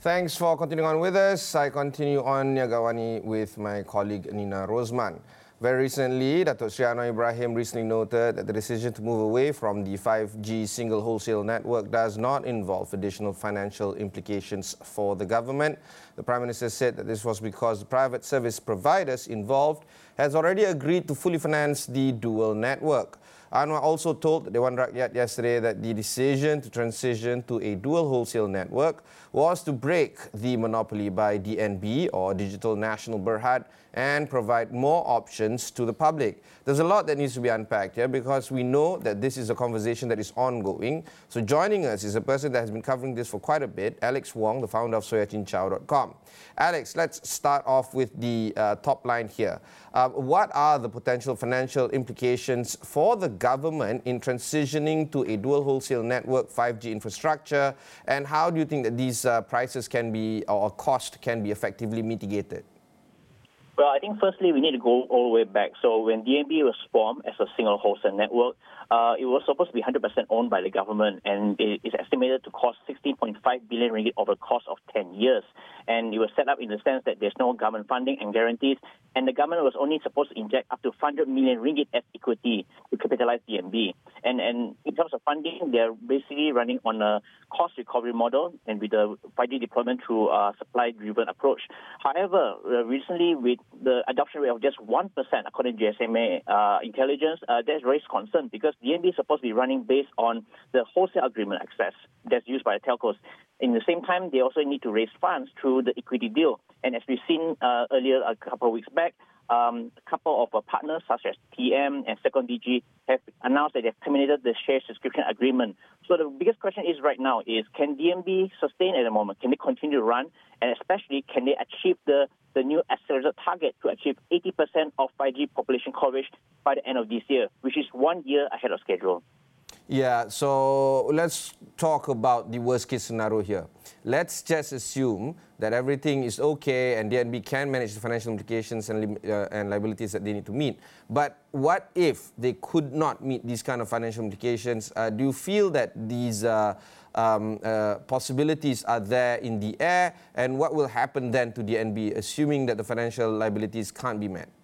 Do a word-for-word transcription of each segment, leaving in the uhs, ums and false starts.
Thanks for continuing on with us. I continue on Niagawani with my colleague Nina Rosman. Very recently, Datuk Sri Anwar Ibrahim recently noted that the decision to move away from the five G single wholesale network does not involve additional financial implications for the government. The Prime Minister said that this was because the private service providers involved has already agreed to fully finance the dual network. Anwar also told Dewan Rakyat yesterday that the decision to transition to a dual wholesale network was to break the monopoly by D N B, or Digital National Berhad, and provide more options to the public. There's a lot that needs to be unpacked here, because we know that this is a conversation that is ongoing. So joining us is a person that has been covering this for quite a bit, Alex Wong, the founder of soya chin chow dot com. Alex, let's start off with the uh, top line here. Uh, what are the potential financial implications for the government in transitioning to a dual wholesale network five G infrastructure, and how do you think that these uh, prices can be, or cost can be effectively mitigated? Well, I think firstly we need to go all the way back. So when D N B was formed as a single wholesale network, uh, it was supposed to be one hundred percent owned by the government, and it is estimated to cost sixteen point five billion ringgit over the course of ten years. And it was set up in the sense that there's no government funding and guarantees, and the government was only supposed to inject up to five hundred million ringgit as equity to capitalize D N B. And, and in terms of funding, they're basically running on a cost recovery model and with the five G deployment through a supply-driven approach. However, uh, recently with the adoption rate of just one percent, according to G S M A uh, intelligence, uh, that's raised concern, because D N B is supposed to be running based on the wholesale agreement access that's used by the telcos. In the same time, they also need to raise funds through the equity deal. And as we've seen uh, earlier, a couple of weeks back, um, a couple of uh, partners such as T M and SecondDigi have announced that they've terminated the share subscription agreement. So the biggest question is right now is, can D N B sustain at the moment? Can they continue to run? And especially, can they achieve the, the new accelerated target to achieve eighty percent of five G population coverage by the end of this year, which is one year ahead of schedule? Yeah, so let's talk about the worst case scenario here. Let's just assume that everything is okay and D N B can manage the financial implications and, uh, and liabilities that they need to meet. But what if they could not meet these kind of financial implications? Uh, do you feel that these uh, um, uh, possibilities are there in the air? And what will happen then to D N B, assuming that the financial liabilities can't be met?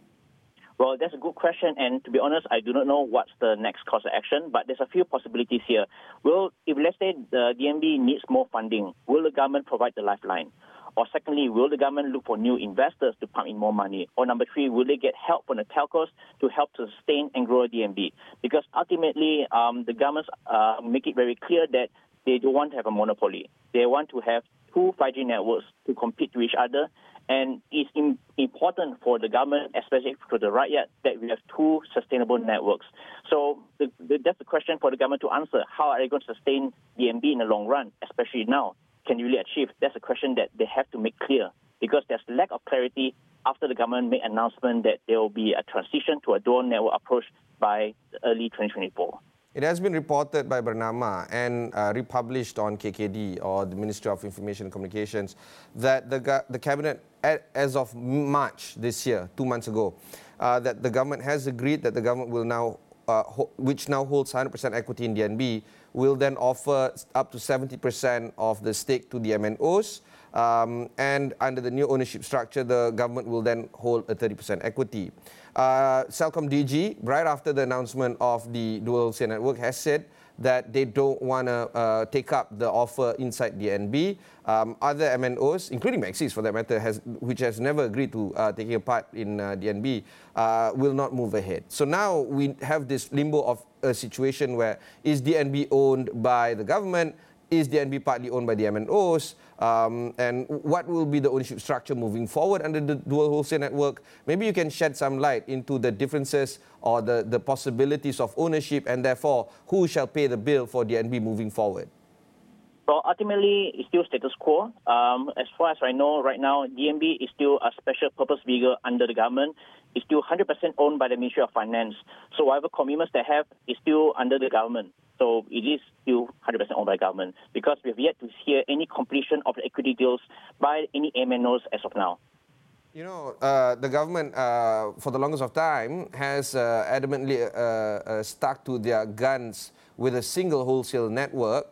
Well, that's a good question, and to be honest, I do not know what's the next course of action, but there's a few possibilities here. Will, if let's say the D N B needs more funding, will the government provide the lifeline? Or secondly, will the government look for new investors to pump in more money? Or number three, will they get help from the telcos to help to sustain and grow D N B? Because ultimately, um, the governments uh, make it very clear that they don't want to have a monopoly. They want to have two five G networks to compete with each other. And it's in, important for the government, especially for the rakyat, that we have two sustainable networks. So the, the, that's the question for the government to answer. How are they going to sustain D N B in the long run, especially now? Can you really achieve? That's a question that they have to make clear, because there's lack of clarity after the government made announcement that there will be a transition to a dual network approach by early twenty twenty-four. It has been reported by Bernama and uh, republished on K K D, or the Ministry of Information and Communications, that the, the Cabinet, as of March this year, two months ago, uh, that the government has agreed that the government will now, uh, which now holds one hundred percent equity in D N B, will then offer up to seventy percent of the stake to the M N Os. Um, and under the new ownership structure, the government will then hold a thirty percent equity. Uh, CelcomDigi, right after the announcement of the dual wholesale network, has said that they don't want to uh, take up the offer inside D N B. Um, other M N Os, including Maxis for that matter, has, which has never agreed to uh, taking a part in uh, D N B, uh, will not move ahead. So now we have this limbo of a situation where, is D N B owned by the government? Is D N B partly owned by the M N Os? Um, and what will be the ownership structure moving forward under the dual wholesale network? Maybe you can shed some light into the differences or the, the possibilities of ownership, and therefore who shall pay the bill for D N B moving forward? So ultimately, it's still status quo. Um, as far as I know right now, D N B is still a special purpose vehicle under the government. It's still one hundred percent owned by the Ministry of Finance. So whatever commitments they have is still under the government. So it is still one hundred percent owned by government, because we have yet to hear any completion of the equity deals by any M N Os as of now. You know, uh, the government, uh, for the longest of time, has uh, adamantly uh, uh, stuck to their guns with a single wholesale network.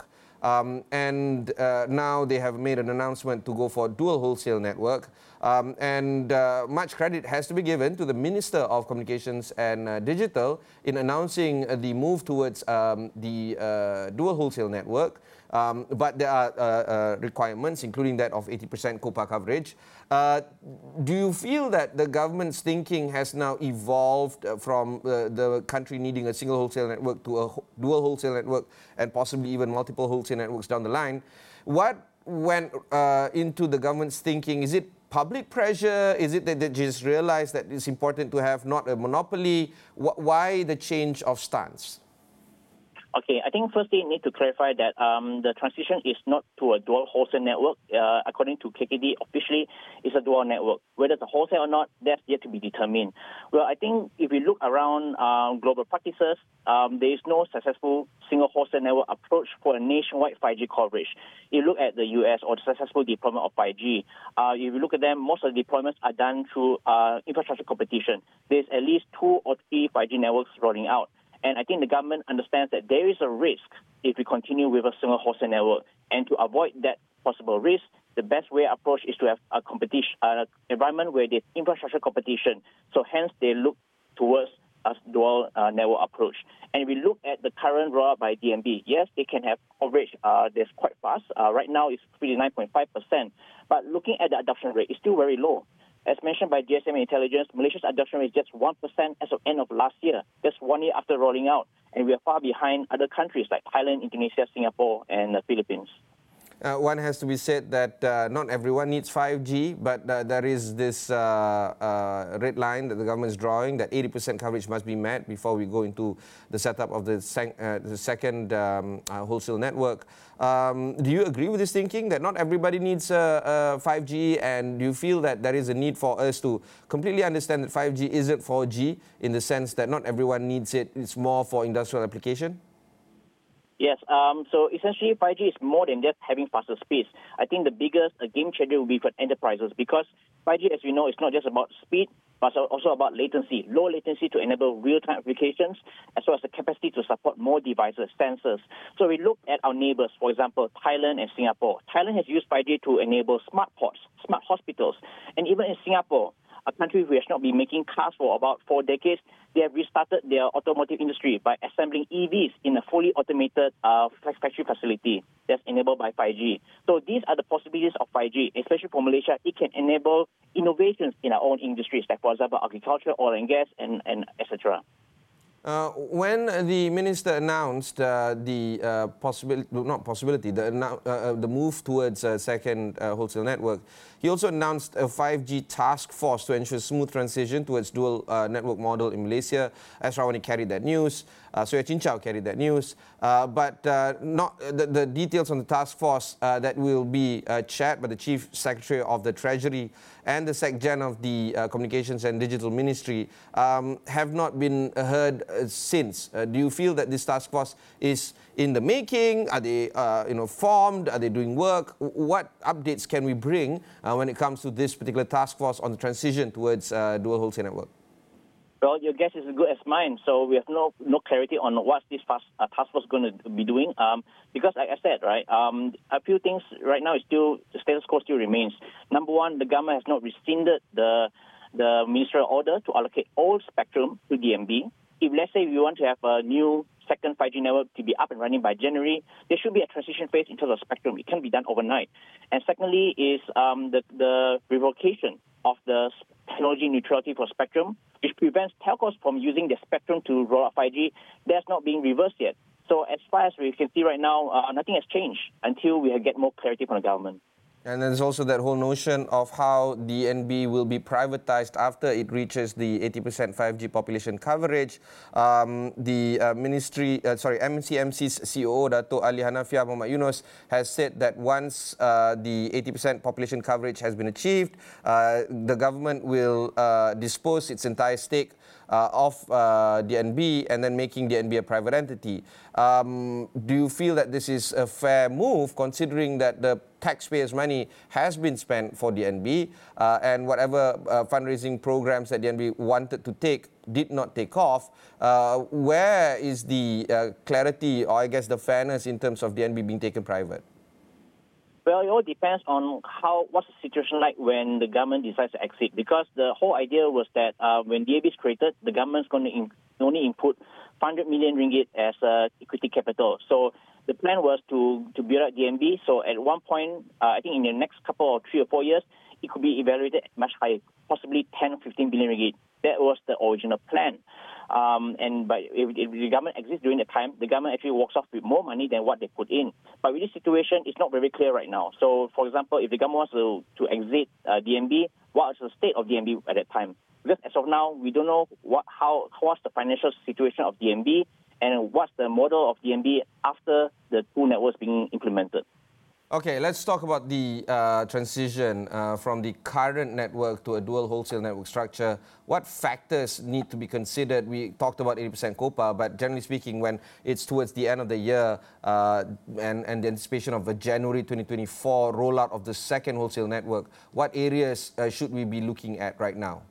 Um, and uh, now they have made an announcement to go for a dual wholesale network. Um, and uh, much credit has to be given to the Minister of Communications and uh, Digital in announcing uh, the move towards um, the uh, dual wholesale network. Um, but there are uh, uh, requirements, including that of eighty percent COPA coverage. Uh, do you feel that the government's thinking has now evolved uh, from uh, the country needing a single wholesale network to a ho- dual wholesale network and possibly even multiple wholesale networks down the line? What went uh, into the government's thinking? Is it public pressure? Is it that they just realized that it's important to have not a monopoly? Wh- why the change of stance? Okay, I think firstly you need to clarify that um, the transition is not to a dual wholesale network. Uh, according to K K D, officially it's a dual network. Whether it's a wholesale or not, that's yet to be determined. Well, I think if we look around um, global practices, um, there is no successful single wholesale network approach for a nationwide five G coverage. You look at the U S or the successful deployment of five G. Uh, if you look at them, most of the deployments are done through uh, infrastructure competition. There's at least two or three five G networks rolling out. And I think the government understands that there is a risk if we continue with a single wholesale network. And to avoid that possible risk, the best way approach is to have a competition, uh, environment where there's infrastructure competition. So hence they look towards a dual uh, network approach. And if we look at the current rollout by D N B, yes, they can have coverage uh, that's quite fast. Uh, right now it's fifty-nine point five percent. But looking at the adoption rate, it's still very low. As mentioned by G S M Intelligence, Malaysia's adoption rate is just one percent as of end of last year, just one year after rolling out. And we are far behind other countries like Thailand, Indonesia, Singapore, and the Philippines. Uh, one has to be said that uh, not everyone needs five G, but uh, there is this uh, uh, red line that the government is drawing that eighty percent coverage must be met before we go into the setup of the, sec- uh, the second um, uh, wholesale network. Um, do you agree with this thinking that not everybody needs uh, uh, five G, and do you feel that there is a need for us to completely understand that five G isn't four G in the sense that not everyone needs it, it's more for industrial application? Yes, um, so essentially five G is more than just having faster speeds. I think the biggest uh, game changer will be for enterprises because five G, as we know, is not just about speed, but also about latency, low latency to enable real-time applications, as well as the capacity to support more devices, sensors. So we look at our neighbors, for example, Thailand and Singapore. Thailand has used five G to enable smart ports, smart hospitals, and even in Singapore, a country who has not been making cars for about four decades, they have restarted their automotive industry by assembling E Vs in a fully automated uh, factory facility that's enabled by five G. So these are the possibilities of five G, especially for Malaysia. It can enable innovations in our own industries, like, for example, agriculture, oil and gas, and, and et cetera. Uh, when the minister announced uh, the uh, possibility, not possibility, the, uh, the move towards a second uh, wholesale network, he also announced a five G task force to ensure smooth transition towards dual uh, network model in Malaysia. S. Rawani carried that news. Uh, Surya Chinchau carried that news. Uh, but uh, not the, the details on the task force uh, that will be uh, chaired by the Chief Secretary of the Treasury and the SecGen of the uh, Communications and Digital Ministry um, have not been heard uh, since. Uh, do you feel that this task force is in the making? Are they uh, you know, formed? Are they doing work? What updates can we bring uh, when it comes to this particular task force on the transition towards uh, dual wholesale network? Well, your guess is as good as mine. So we have no no clarity on what this fast, uh, task force is going to be doing. Um, because, like I said, right, um, a few things right now is still the status quo still remains. Number one, the government has not rescinded the the ministerial order to allocate all spectrum to D N B. If let's say we want to have a new second five G network to be up and running by January, there should be a transition phase in terms of spectrum. It can't be done overnight. And secondly, is um, the the revocation of the technology neutrality for spectrum, which prevents telcos from using their spectrum to roll out five G. That's not being reversed yet. So as far as we can see right now, uh, nothing has changed until we get more clarity from the government. And there's also that whole notion of how D N B will be privatized after it reaches the eighty percent five G population coverage. Um, the uh, ministry, uh, sorry, M C M C's C O O, Dato' Ali Hanafiah Muhammad Yunus, has said that once uh, the eighty percent population coverage has been achieved, uh, the government will uh, dispose its entire stake Uh, of uh, D N B and then making D N B a private entity. Um, do you feel that this is a fair move considering that the taxpayers' money has been spent for D N B uh, and whatever uh, fundraising programs that D N B wanted to take did not take off. Uh, where is the uh, clarity, or I guess the fairness in terms of D N B being taken private? Well, it all depends on how what's the situation like when the government decides to exit. Because the whole idea was that uh, when D A B is created, the government's going to in, only input five hundred million ringgit as uh, equity capital. So the plan was to to build up D N B. So at one point, uh, I think in the next couple of three or four years, it could be evaluated much higher, possibly ten or fifteen billion ringgit. That was the original plan. Um, and but if, if the government exists during the time, the government actually walks off with more money than what they put in. But with this situation, it's not very clear right now. So, for example, if the government wants to, to exit uh, D N B, what is the state of D N B at that time? Because as of now, we don't know what how what's the financial situation of D N B and what's the model of D N B after the two networks being implemented. Okay, let's talk about the uh, transition uh, from the current network to a dual wholesale network structure. What factors need to be considered? We talked about eighty percent COPA, but generally speaking, when it's towards the end of the year uh, and, and the anticipation of a January twenty twenty-four rollout of the second wholesale network, what areas uh, should we be looking at right now?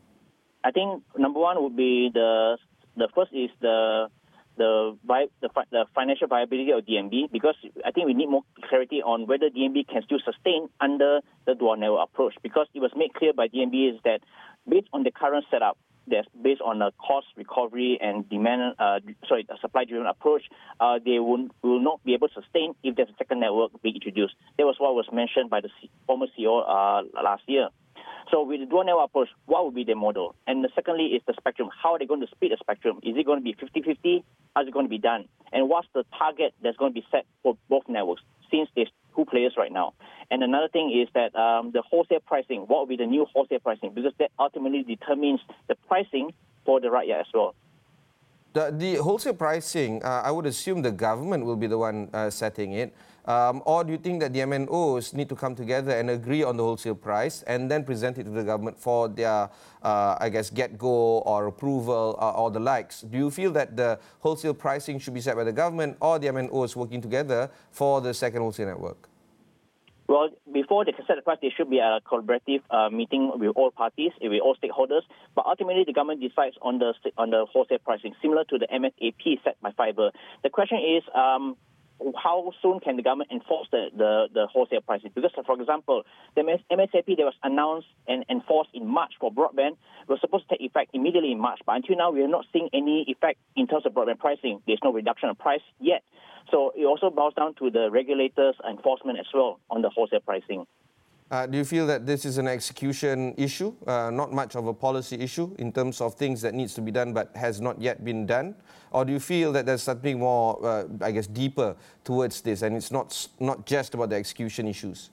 I think number one would be the the first is the the the, the financial viability of D N B, because I think we need more clarity on whether D N B can still sustain under the dual network approach, because it was made clear by D N B is that based on the current setup, that's based on a cost recovery and demand, uh, sorry, a supply-driven approach, uh, they will, will not be able to sustain if there's a second network being introduced. That was what was mentioned by the C- former C E O uh, last year. So with the dual network approach, what would be the model? And the secondly is the spectrum. How are they going to split the spectrum? Is it going to be fifty-fifty? How is it going to be done? And what's the target that's going to be set for both networks, since there's two players right now? And another thing is that um, the wholesale pricing, what will be the new wholesale pricing? Because that ultimately determines the pricing for the rakyat as well. The, the wholesale pricing, uh, I would assume the government will be the one uh, setting it. Um, or do you think that the M N Os need to come together and agree on the wholesale price and then present it to the government for their, uh, I guess, get-go or approval or, or the likes? Do you feel that the wholesale pricing should be set by the government or the M N Os working together for the second wholesale network? Well, before they can set the price, there should be a collaborative uh, meeting with all parties, with all stakeholders. But ultimately, the government decides on the on the wholesale pricing, similar to the M S A P set by Fibre. The question is, um, how soon can the government enforce the, the, the wholesale pricing? Because, for example, the M S A P that was announced and enforced in March for broadband was supposed to take effect immediately in March. But until now, we are not seeing any effect in terms of broadband pricing. There's no reduction of price yet. So it also boils down to the regulators' enforcement as well on the wholesale pricing. Uh, do you feel that this is an execution issue, uh, not much of a policy issue in terms of things that needs to be done but has not yet been done? Or do you feel that there's something more, uh, I guess, deeper towards this and it's not not just about the execution issues?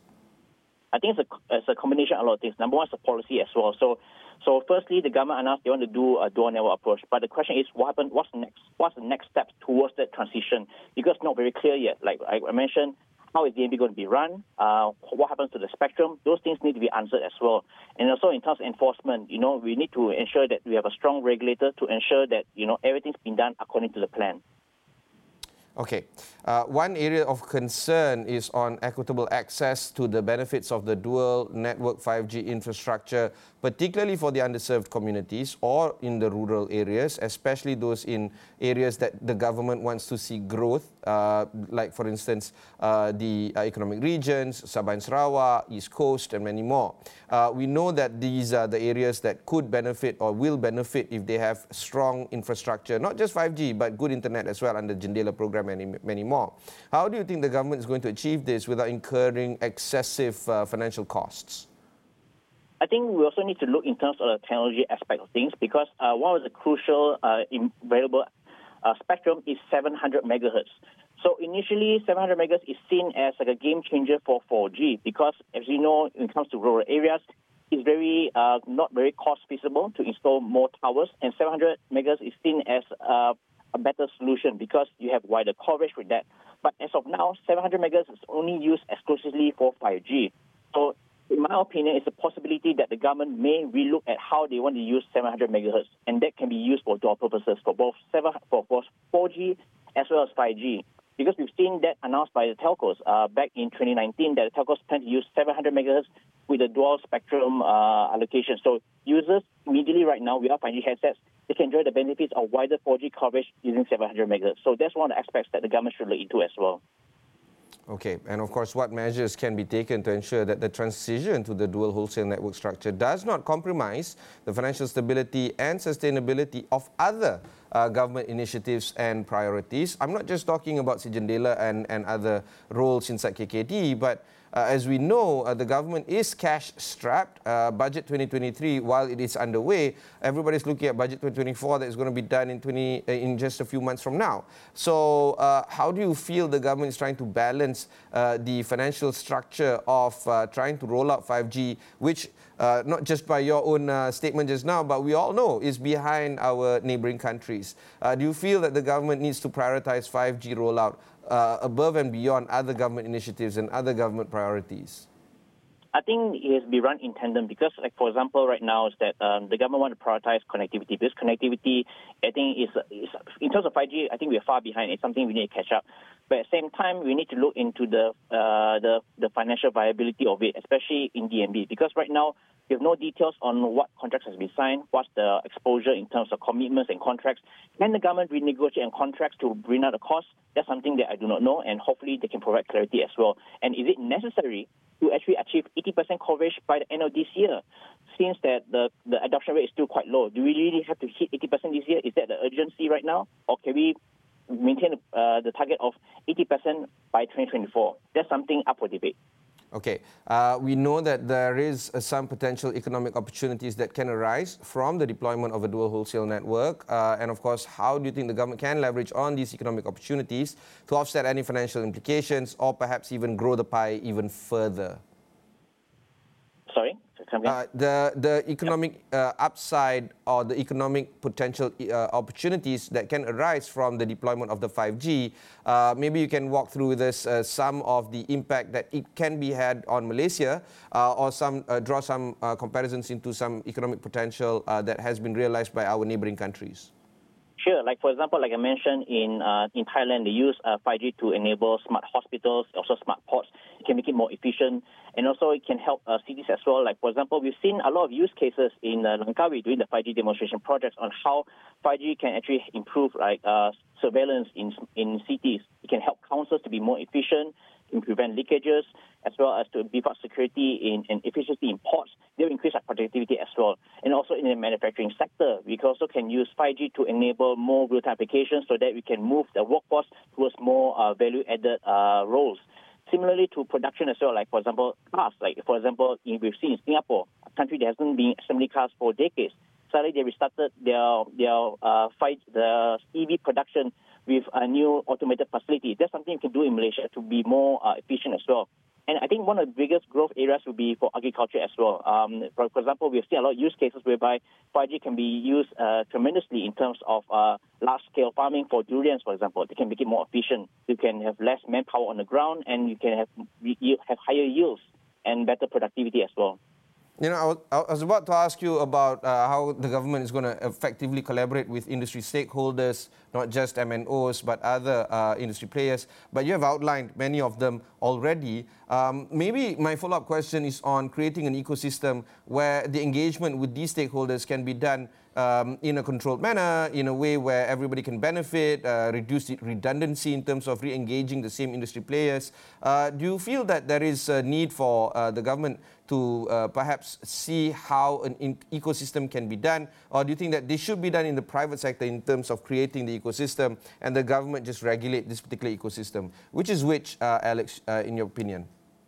I think it's a, it's a combination of a lot of things. Number one is the policy as well. So, so firstly, the government announced they want to do a dual network approach. But the question is, what happened? What's next? What's the next step towards that transition? Because it's not very clear yet. Like I mentioned, how is D N B going to be run? Uh, what happens to the spectrum? Those things need to be answered as well. And also in terms of enforcement, you know, we need to ensure that we have a strong regulator to ensure that, you know, everything's been done according to the plan. Okay. Uh, one area of concern is on equitable access to the benefits of the dual network five G infrastructure, particularly for the underserved communities or in the rural areas, especially those in areas that the government wants to see growth, uh, like, for instance, uh, the uh, economic regions, Sabah and Sarawak, East Coast, and many more. Uh, we know that these are the areas that could benefit or will benefit if they have strong infrastructure, not just five G, but good internet as well under Jendela program and many more. How do you think the government is going to achieve this without incurring excessive uh, financial costs? I think we also need to look in terms of the technology aspect of things, because uh, one of the crucial uh, available uh, spectrum is seven hundred megahertz. So initially, seven hundred megahertz is seen as like a game changer for four G, because as you know, when it comes to rural areas, it's very uh, not very cost feasible to install more towers, and seven hundred megahertz is seen as uh, a better solution because you have wider coverage with that. But as of now, seven hundred megahertz is only used exclusively for five G. So in my opinion, it's a possibility that the government may relook at how they want to use seven hundred megahertz, and that can be used for dual purposes for both seven, for both four G as well as five G. Because we've seen that announced by the telcos uh, back in twenty nineteen, that the telcos plan to use seven hundred megahertz with a dual spectrum uh, allocation. So users immediately right now without five G headsets they can enjoy the benefits of wider four G coverage using seven hundred megahertz. So that's one of the aspects that the government should look into as well. Okay, and of course, what measures can be taken to ensure that the transition to the dual wholesale network structure does not compromise the financial stability and sustainability of other uh, government initiatives and priorities? I'm not just talking about Si Jendela and, and other roles inside K K D, but Uh, as we know, uh, the government is cash-strapped. Uh, budget twenty twenty-three, while it is underway, everybody's looking at budget twenty twenty-four that is going to be done in, twenty, uh, in just a few months from now. So uh, how do you feel the government is trying to balance uh, the financial structure of uh, trying to roll out five G, which uh, not just by your own uh, statement just now, but we all know is behind our neighboring countries? Uh, do you feel that the government needs to prioritize five G rollout Uh, above and beyond other government initiatives and other government priorities? I think it has to be run in tandem because, like for example, right now is that um, the government want to prioritize connectivity because connectivity, I think, is, is in terms of five G, I think we are far behind. It's something we need to catch up. But at the same time, we need to look into the uh, the the financial viability of it, especially in D N B, because right now we have no details on what contracts has been signed, what's the exposure in terms of commitments and contracts. Can the government renegotiate on contracts to bring out the cost? That's something that I do not know, and hopefully they can provide clarity as well. And is it necessary to actually achieve eighty percent coverage by the end of this year? Since that the, the adoption rate is still quite low, do we really have to hit eighty percent this year? Is that the urgency right now? Or can we maintain uh, the target of eighty percent by twenty twenty-four? That's something up for debate. Okay, uh, we know that there is uh, some potential economic opportunities that can arise from the deployment of a dual wholesale network. Uh, and of course, how do you think the government can leverage on these economic opportunities to offset any financial implications or perhaps even grow the pie even further? Sorry? Uh, the the economic uh, upside or the economic potential uh, opportunities that can arise from the deployment of the five G, uh, maybe you can walk through with us uh, some of the impact that it can be had on Malaysia uh, or some uh, draw some uh, comparisons into some economic potential uh, that has been realized by our neighboring countries. Sure. Like, for example, like I mentioned, in uh, in Thailand, they use uh, five G to enable smart hospitals, also smart ports. It can make it more efficient, and also it can help uh, cities as well. Like, for example, we've seen a lot of use cases in uh, Langkawi doing the five G demonstration projects on how five G can actually improve like uh, surveillance in in cities. It can help councils to be more efficient, can prevent leakages, as well as to beef up security in, and efficiency in ports. They will increase our productivity as well. And also in the manufacturing sector, we also can use five G to enable more real-time applications so that we can move the workforce towards more uh, value-added uh, roles. Similarly to production as well, like for example, cars. Like for example, in, we've seen in Singapore, a country that hasn't been assembling cars for decades. Suddenly they restarted their their uh, fight the E V production with a new automated facility. That's something you can do in Malaysia to be more uh, efficient as well. And I think one of the biggest growth areas will be for agriculture as well. Um, for, for example, we've seen a lot of use cases whereby five G can be used uh, tremendously in terms of uh, large-scale farming for durians, for example. They can make it more efficient. You can have less manpower on the ground, and you can have you have higher yields and better productivity as well. You know, I was, I was about to ask you about uh, how the government is going to effectively collaborate with industry stakeholders, not just M N Os, but other uh, industry players. But you have outlined many of them already. Um, maybe my follow-up question is on creating an ecosystem where the engagement with these stakeholders can be done Um, in a controlled manner, in a way where everybody can benefit, uh, reduce the redundancy in terms of re-engaging the same industry players. Uh, do you feel that there is a need for uh, the government to uh, perhaps see how an in- ecosystem can be done? Or do you think that this should be done in the private sector in terms of creating the ecosystem and the government just regulate this particular ecosystem? Which is which, uh, Alex, uh, in your opinion?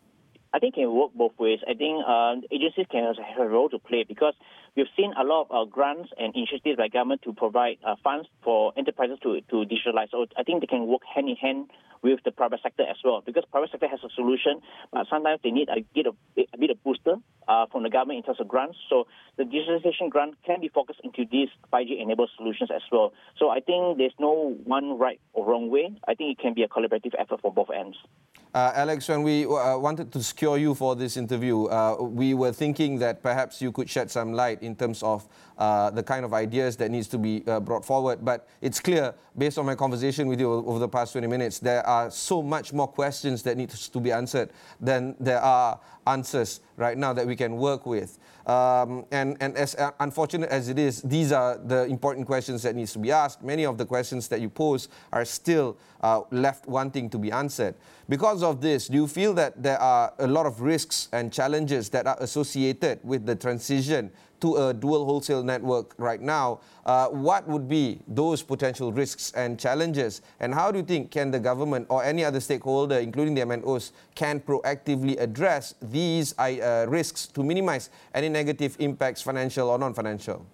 I think it can work both ways. I think uh, agencies can have a role to play because we've seen a lot of uh, grants and initiatives by government to provide uh, funds for enterprises to, to digitalize. So I think they can work hand in hand with the private sector as well because private sector has a solution, but sometimes they need a, get a, a bit of booster uh, from the government in terms of grants. So the digitalization grant can be focused into these five G-enabled solutions as well. So I think there's no one right or wrong way. I think it can be a collaborative effort for both ends. Uh, Alex, when we uh, wanted to secure you for this interview, uh, we were thinking that perhaps you could shed some light in terms of uh, the kind of ideas that needs to be uh, brought forward. But it's clear, based on my conversation with you over the past twenty minutes, there are so much more questions that need to be answered than there are answers right now that we can work with. Um, and, and as uh, unfortunate as it is, these are the important questions that needs to be asked. Many of the questions that you pose are still uh, left wanting to be answered. Because of this, do you feel that there are a lot of risks and challenges that are associated with the transition to a dual wholesale network right now? Uh, what would be those potential risks and challenges? And how do you think can the government or any other stakeholder, including the M N Os, can proactively address these uh, risks to minimize any negative impacts, financial or non-financial?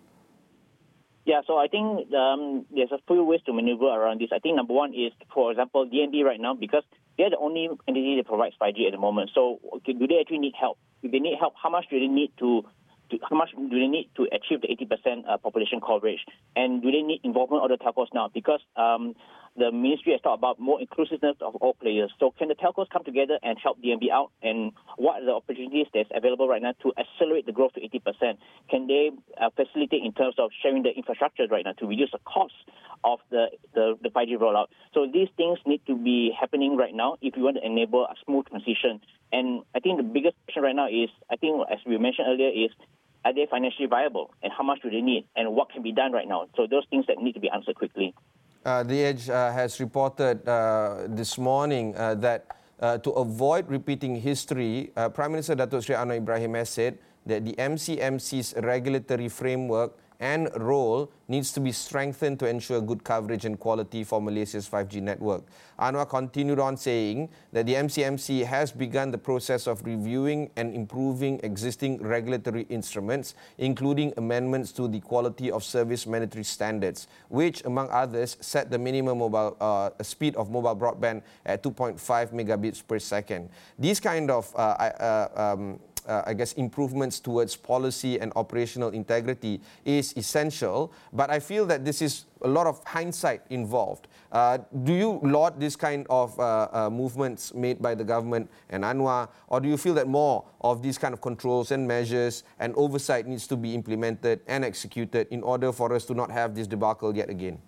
Yeah, so I think um, there's a few ways to maneuver around this. I think number one is, for example, D N B right now, because they're the only entity that provides five G at the moment. So okay, do they actually need help? If they need help, how much do they need to, to how much do they need to achieve the eighty percent uh, population coverage? And do they need involvement of the telcos now? Because um, the ministry has talked about more inclusiveness of all players. So can the telcos come together and help D N B out? And what are the opportunities that's available right now to accelerate the growth to eighty percent? Can they uh, facilitate in terms of sharing the infrastructure right now to reduce the cost of the, the, the five G rollout? So these things need to be happening right now if we want to enable a smooth transition. And I think the biggest question right now is, I think as we mentioned earlier, is are they financially viable? And how much do they need? And what can be done right now? So those things that need to be answered quickly. Uh, The Edge uh, has reported uh, this morning uh, that uh, to avoid repeating history, uh, Prime Minister Datuk Seri Anwar Ibrahim has said that the M C M C's regulatory framework and role needs to be strengthened to ensure good coverage and quality for Malaysia's five G network. Anwar continued on saying that the M C M C has begun the process of reviewing and improving existing regulatory instruments, including amendments to the quality of service mandatory standards, which, among others, set the minimum mobile uh, speed of mobile broadband at two point five megabits per second. These kind of uh, uh, um, Uh, I guess, improvements towards policy and operational integrity is essential, but I feel that this is a lot of hindsight involved. Uh, do you laud this kind of uh, uh, movements made by the government and Anwar, or do you feel that more of these kind of controls and measures and oversight needs to be implemented and executed in order for us to not have this debacle yet again?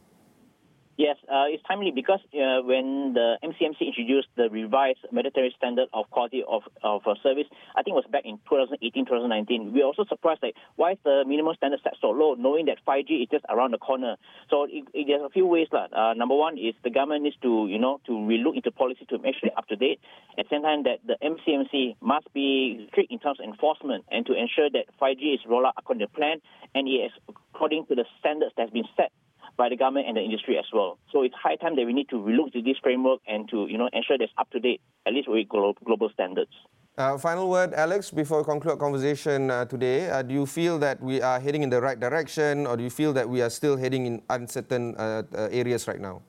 Yes, uh, it's timely because uh, when the M C M C introduced the revised mandatory standard of quality of, of uh, service, I think it was back in twenty eighteen, twenty nineteen. We were also surprised, like, why is the minimum standard set so low, knowing that five G is just around the corner? So it, it, there's a few ways. Uh, number one is the government needs to, you know, to relook into policy to make sure they're up to date. At the same time, that the M C M C must be strict in terms of enforcement and to ensure that five G is rolled out according to plan and it is according to the standards that's been set by the government and the industry as well. So it's high time that we need to relook to this framework and to, you know, ensure that's up to date, at least with global standards. Uh, final word, Alex, before we conclude our conversation uh, today. Uh, do you feel that we are heading in the right direction, or do you feel that we are still heading in uncertain uh, uh, areas right now?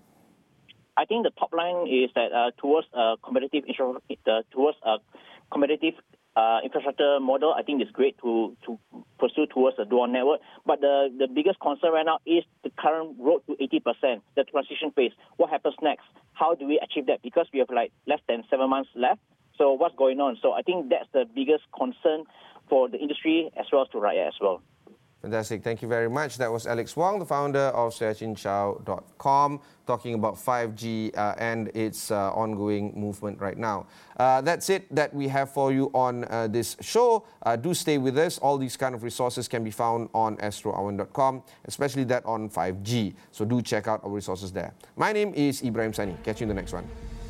I think the top line is that uh, towards a competitive, uh, towards a competitive Uh, infrastructure model, I think is great to, to pursue towards a dual network. But the, the biggest concern right now is the current road to eighty percent, the transition phase. What happens next? How do we achieve that? Because we have like less than seven months left. So what's going on? So I think that's the biggest concern for the industry as well as to Rakyat as well. Fantastic. Thank you very much. That was Alex Wong, the founder of searchinchow dot com, talking about five G uh, and its uh, ongoing movement right now. Uh, that's it that we have for you on uh, this show. Uh, do stay with us. All these kind of resources can be found on astro awan dot com, especially that on five G. So do check out our resources there. My name is Ibrahim Sani. Catch you in the next one.